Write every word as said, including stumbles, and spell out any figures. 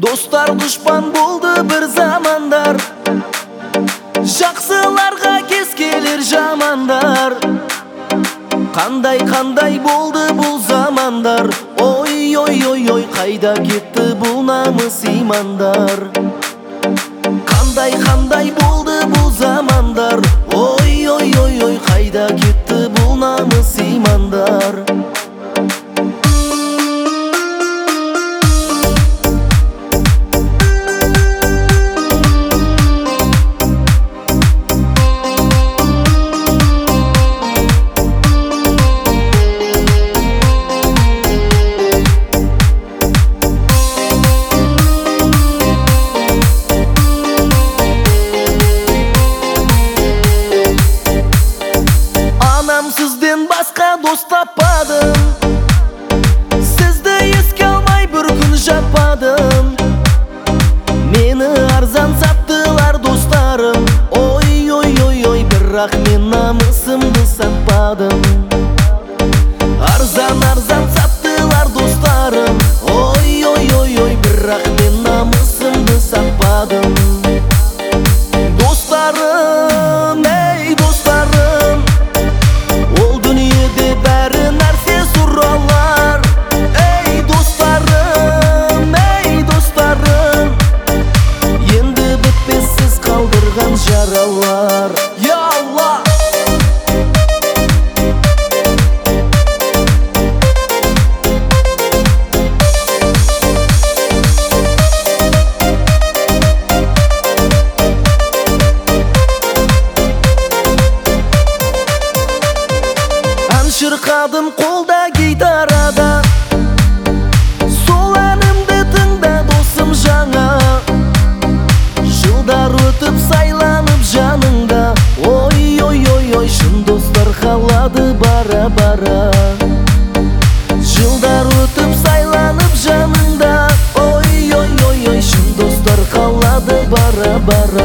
Dostlar düşman buldu bir zamanlar, жақсыларға кез келер жамандар. Қандай қандай болды бұл замандар, ой ой ой ой қайда кетті бұл намыс имандар. Қандай қандай болды бұл замандар, ой ой ой ой қайда кетті бұл намыс имандар. Сізден басқа дос таппадым, сізді еске алмай бір күн жатпадым. Мені арзан саттылар достарым, ой ой ой ой, бірақ мен намысымды сатпадым. Арзан арзан саттылар достарым, ой ой ой ой, бірақ мен намысымды сатпадым. Достарым, ей достарым, ол дүниеде бәрі нәрсе сұралар. Ей достарым, ей достарым, енді бітпессіз қалдырған жаралар. Я Алла! Шырқадым қолда гитарада, сол әнімді тыңда досым жаңа. Жылдар өтіп сайланып жаныңда, ой ой ой ой, шын достар қалады бара бара. Жылдар өтіп сайланып жаныңда, ой ой ой ой, шын достар қалады бара бара.